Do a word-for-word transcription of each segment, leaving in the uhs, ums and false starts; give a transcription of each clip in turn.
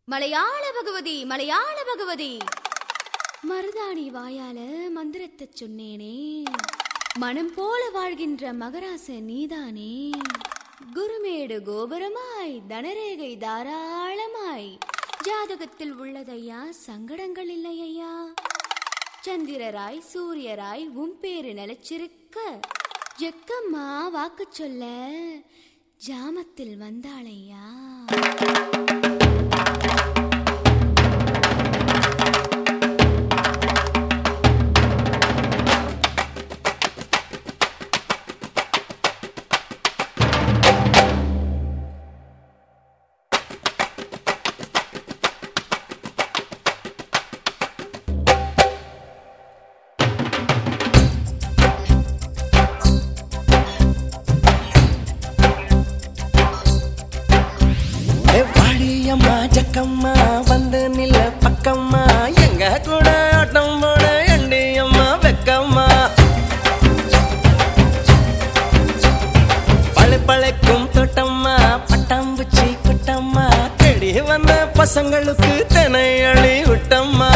மலையாள பகவதி மலையாள பகவதி மருதாணி வாயால மந்திரத்தை சொன்னேனே, மனம் போல வாழ்கின்ற மகராச நீதானே. குருமேடு கோபுரமாய் தனரேகை தாராளமாய் ஜாதகத்தில் உள்ளதையா, சங்கடங்கள் இல்லையா. சந்திரராய் சூரியராய் உன் பேரு நிலைச்சிருக்க, ஜக்கம்மா வாக்கு சொல்ல ஜாமத்தில் வந்தாளையா. ஜக்கம்மா வந்து நில பக்கம்மா, எங்க கூட ஆட்டம் போட எண்டியம்மா வெக்கம்மா. பழு பழைக்கும் தோட்டம்மா, பட்டாம்பூச்சி குட்டம்மா, தேடி வந்த பசங்களுக்கு தினை அழி விட்டம்மா.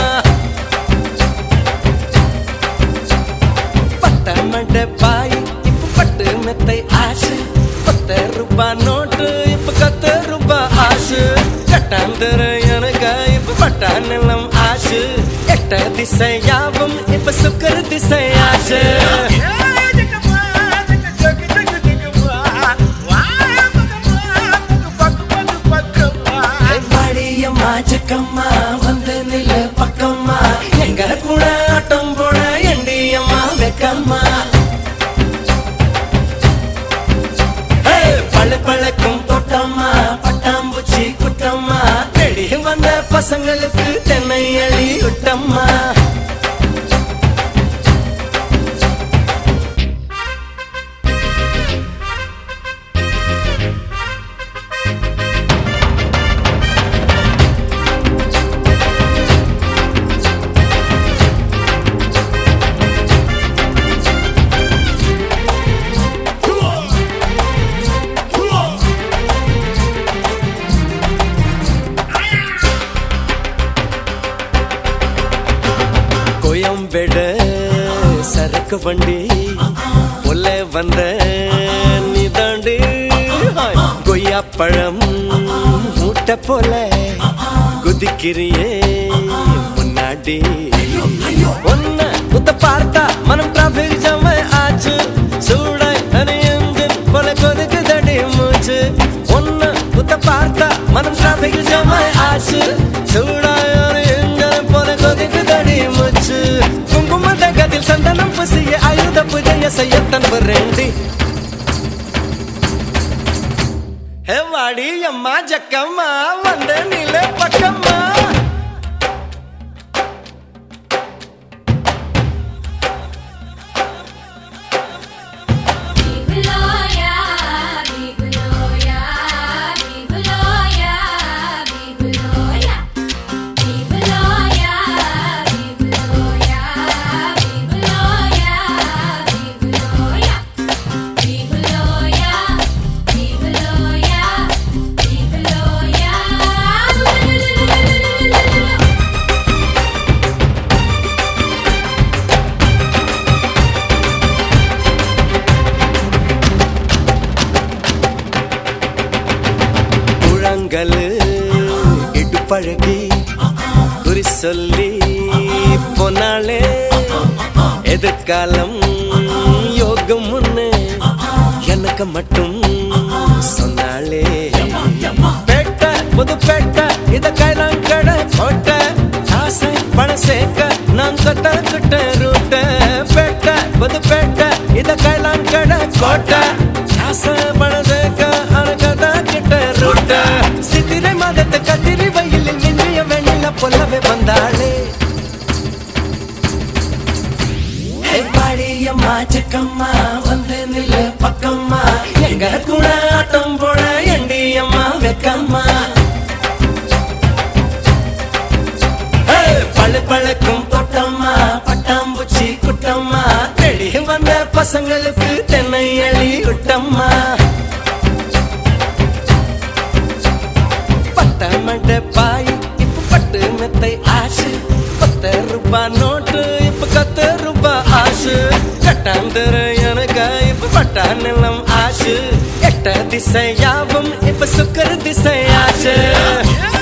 பட்ட மண்ட பாய் இப்ப பட்டு மெத்தை ஆசு, பத்து ரூபா நோட்டு இப்ப கத்து ரூபா ஆசு. கட்டாந்தர எனக்கு இப்ப பட்டா நிலம் ஆசு, எட்ட திசையாவும் இப்ப சுக்கர திசை ஆசு. வாடியம்மா ஜக்கம்மா வந்து நில பக்கம்மா, எங்க கூட ஆட்டம் போட எண்டியம்மா வெக்கம்மா. பழு பழக்கும் தோட்டம்மா, பட்டாம்பூச்சி குட்டம்மா, தேடி வந்த பசங்களுக்கு தென்னை அழி விட்டம்மா. கோயம்பேடு சரக்கு வண்டி உள்ள வந்த நீதாண்டி, கொய்யா பழம் மூட்டை போல குதிக்கிறியே முன்னாடி. ஒன்ன குத்த பார்த்தா மனம் டிராபிக் ஜாம் ஆச்சு, சூடாய் அணியஞ்சன் போல கொதிக்கு தடி மூச்சு. ஒன்ன குத்த பார்த்தா மனம் டிராபிக் ஜாம் ஆச்சு, சூடாய் அணியஞ்சன் போல கொதிக்கு தடி மூச்சு. குங்கும தகத்தில் சந்தனம் புசிய ஆயுத பூஜைய செய்ய தன்புரேண்டி. ஹே வாடி அம்மா ஜக்கம்மா வந்த நில பக்கம்மா. இடு பழகி குறி சொல்லி போனாலே, எதிர்காலம் யோகம் முன்னு எனக்கு மட்டும் சொன்னாலே. பேட்ட புது பேட்ட இத கைலாங்கட கோட்ட, ஆசை பணம் சேர்க்க நான் கட்ட கிட்ட ரூட்ட. பேட்ட புது பேட்ட இத கைலாங்கட கோட்ட, ஆசை பணம் சேர்க்க அனகத கிட்ட ரூட்ட. சித்திரை மாதத்தை கத்திரி வயலில் நின்றிய வெண்ணில பொல்லவே வந்தாளே. வாடியம்மா ஜக்கம்மா வந்து நில பக்கம்மா, எங்க கூட ஆட்டம் போட எண்டியம்மா வெக்கம்மா. பழு பழக்கும் தோட்டம்மா, பட்டாம்பூச்சி குட்டம்மா, தேடி வந்த பசங்களுக்கு தென்னை அழி விட்டம்மா. பட்ட மண்ட பாய் ரூபாய் நோட்டு இப்ப பத்து ரூபாய் ஆசு கட்டாந்தர எனக்கு இப்ப பட்டா நிலம் ஆசு எட்ட திசையாவும் இப்ப சுக்கர திசையாச்சு